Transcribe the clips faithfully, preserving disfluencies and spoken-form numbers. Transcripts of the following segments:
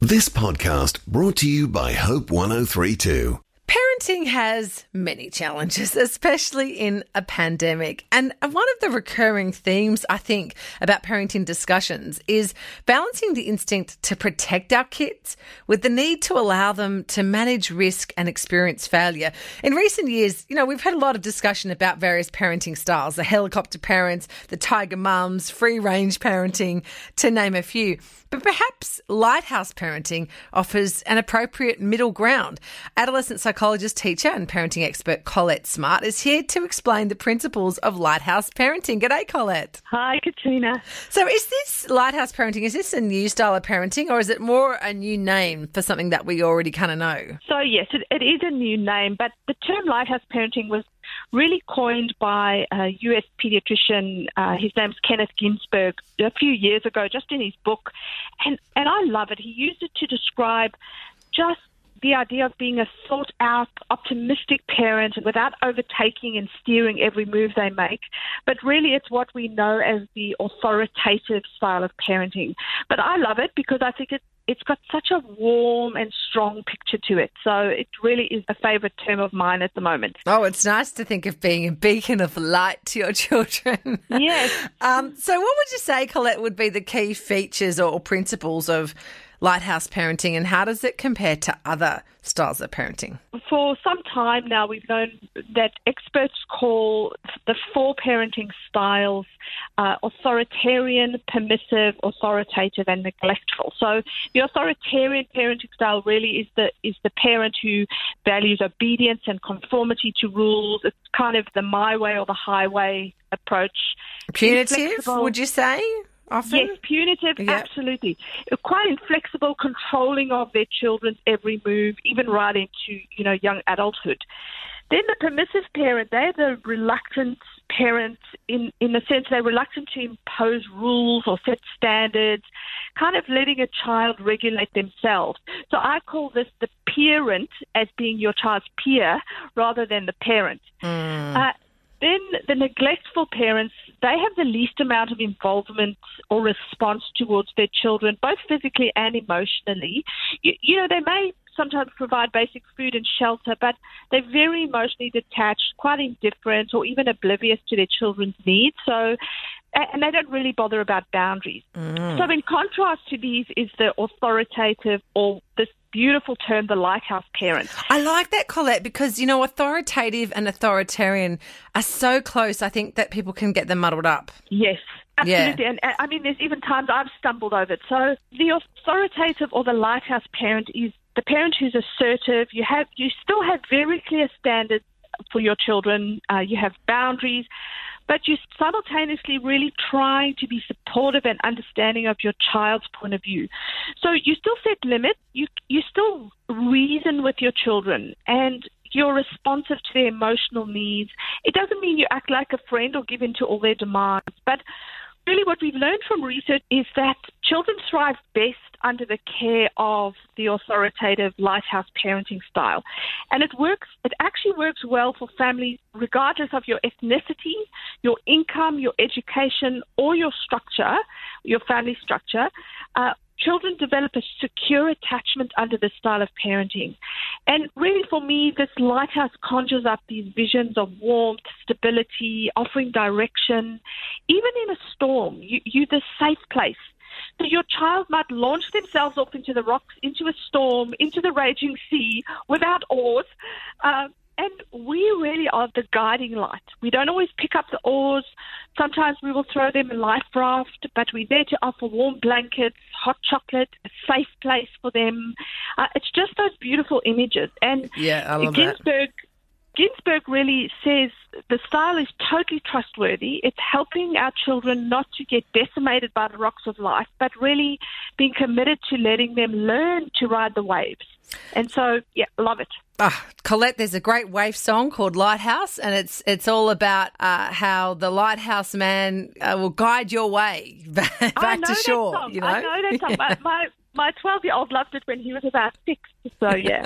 This podcast brought to you by Hope one oh three two. Parenting has many challenges, especially in a pandemic. And one of the recurring themes, I think, about parenting discussions is balancing the instinct to protect our kids with the need to allow them to manage risk and experience failure. In recent years, you know, we've had a lot of discussion about various parenting styles, the helicopter parents, the tiger mums, free-range parenting, to name a few. But perhaps lighthouse parenting offers an appropriate middle ground. Adolescent psychologist, teacher and parenting expert Colette Smart is here to explain the principles of lighthouse parenting. G'day, Colette. Hi, Katrina. So is this lighthouse parenting, is this a new style of parenting or is it more a new name for something that we already kind of know? So yes, it, it is a new name, but the term lighthouse parenting was really coined by a U S pediatrician. Uh, his name's Kenneth Ginsburg, a few years ago, just in his book. And, and I love it. He used it to describe just the idea of being a thought-out, optimistic parent without overtaking and steering every move they make. But really, it's what we know as the authoritative style of parenting. But I love it because I think it It's got such a warm and strong picture to it. So it really is a favourite term of mine at the moment. Oh, it's nice to think of being a beacon of light to your children. Yes. um, so what would you say, Colette, would be the key features or principles of lighthouse parenting, and how does it compare to other styles of parenting? For some time now, we've known that experts call the four parenting styles uh, authoritarian, permissive, authoritative, and neglectful. So the authoritarian parenting style really is the is the parent who values obedience and conformity to rules. It's kind of the my way or the highway approach. Punitive, would you say? Often? Yes, punitive, yep. Absolutely. Quite inflexible, controlling of their children's every move, even right into, you know, young adulthood. Then the permissive parent, they're the reluctant parents in, in the sense they're reluctant to impose rules or set standards, kind of letting a child regulate themselves. So I call this the parent as being your child's peer rather than the parent. Mm. Uh, Then the neglectful parents, they have the least amount of involvement or response towards their children, both physically and emotionally. You, you know, they may sometimes provide basic food and shelter, but they're very emotionally detached, quite indifferent or even oblivious to their children's needs. So, and they don't really bother about boundaries. Mm. So in contrast to these is the authoritative, or this beautiful term, the lighthouse parent. I like that, Colette, because, you know, authoritative and authoritarian are so close, I think, that people can get them muddled up. Yes, absolutely. Yeah. And, and I mean, there's even times I've stumbled over it. So the authoritative or the lighthouse parent is the parent who's assertive. You have, you still have very clear standards for your children. Uh, you have boundaries, but you're simultaneously really trying to be supportive and understanding of your child's point of view. So you still set limits, you you still reason with your children, and you're responsive to their emotional needs. It doesn't mean you act like a friend or give in to all their demands, but really what we've learned from research is that children thrive best under the care of the authoritative lighthouse parenting style. And it works, it actually works well for families regardless of your ethnicity, your income, your education, or your structure, your family structure. Uh, Children develop a secure attachment under this style of parenting. And really, for me, this lighthouse conjures up these visions of warmth, stability, offering direction. Even in a storm, you, you're the safe place. So your child might launch themselves off into the rocks, into a storm, into the raging sea without oars. Uh, And we really are the guiding light. We don't always pick up the oars. Sometimes we will throw them a life raft, but we're there to offer warm blankets, hot chocolate, a safe place for them. Uh, it's just those beautiful images. And yeah, I love Ginsburg, that. Ginsburg really says the style is totally trustworthy. It's helping our children not to get decimated by the rocks of life, but really being committed to letting them learn to ride the waves. And so, yeah, love it. Oh, Colette, there's a great wave song called Lighthouse, and it's it's all about uh, how the lighthouse man uh, will guide your way back, back to shore. Song. You know? I know that song. my, my my twelve-year-old loved it when he was about six. So yeah.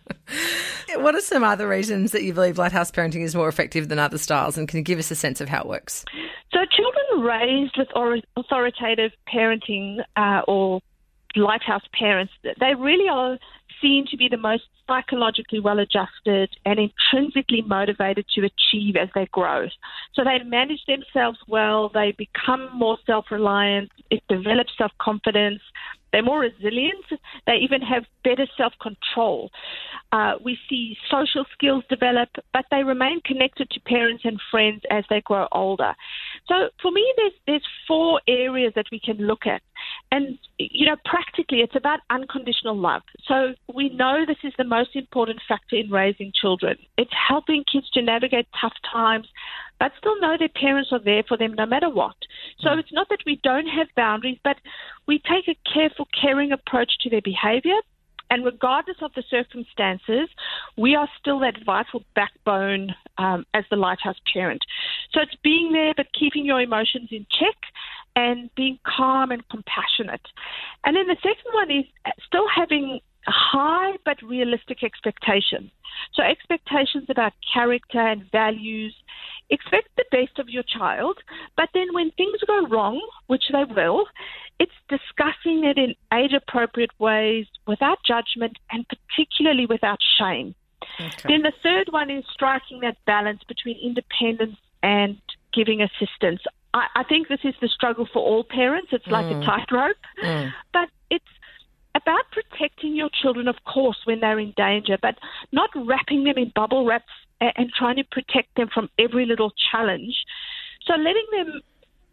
What are some other reasons that you believe lighthouse parenting is more effective than other styles, and can you give us a sense of how it works? So children raised with authoritative parenting uh, or lighthouse parents, they really are seen to be the most psychologically well-adjusted and intrinsically motivated to achieve as they grow. So they manage themselves well, they become more self-reliant, it develops self-confidence, they're more resilient, they even have better self-control. Uh, we see social skills develop, but they remain connected to parents and friends as they grow older. So for me, there's there's four areas that we can look at. And, you know, practically it's about unconditional love. So we know this is the most important factor in raising children. It's helping kids to navigate tough times, but still know their parents are there for them no matter what. So it's not that we don't have boundaries, but we take a careful, caring approach to their behavior. And regardless of the circumstances, we are still that vital backbone um, as the lighthouse parent. So it's being there but keeping your emotions in check and being calm and compassionate. And then the second one is still having high but realistic expectations. So expectations about character and values. Expect the best of your child, but then when things go wrong, which they will, it's discussing it in age-appropriate ways without judgment and particularly without shame. Okay. Then the third one is striking that balance between independence and giving assistance. I, I think this is the struggle for all parents. It's like mm. a tightrope, mm. but it's about protecting your children, of course, when they're in danger, but not wrapping them in bubble wraps and, and trying to protect them from every little challenge. So letting them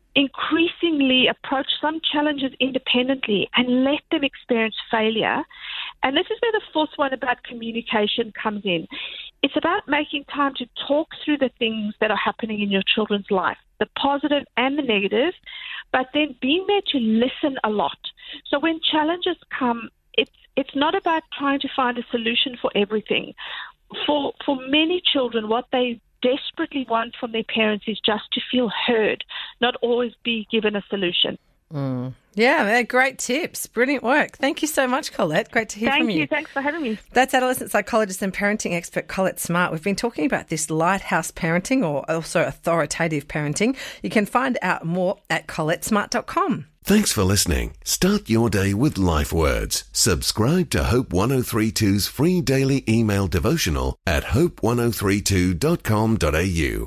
increasingly approach some challenges independently and let them experience failure. And this is where the fourth one about communication comes in. It's about making time to talk through the things that are happening in your children's life, the positive and the negative, but then being there to listen a lot. So when challenges come, it's it's not about trying to find a solution for everything. For for many children, what they desperately want from their parents is just to feel heard, not always be given a solution. Mm. Yeah, they're great tips. Brilliant work. Thank you so much, Colette. Great to hear Thank from you. Thank you. Thanks for having me. That's adolescent psychologist and parenting expert Colette Smart. We've been talking about this lighthouse parenting, or also authoritative parenting. You can find out more at colette smart dot com. Thanks for listening. Start your day with Life Words. Subscribe to Hope one oh three two's free daily email devotional at hope ten thirty-two dot com dot a u.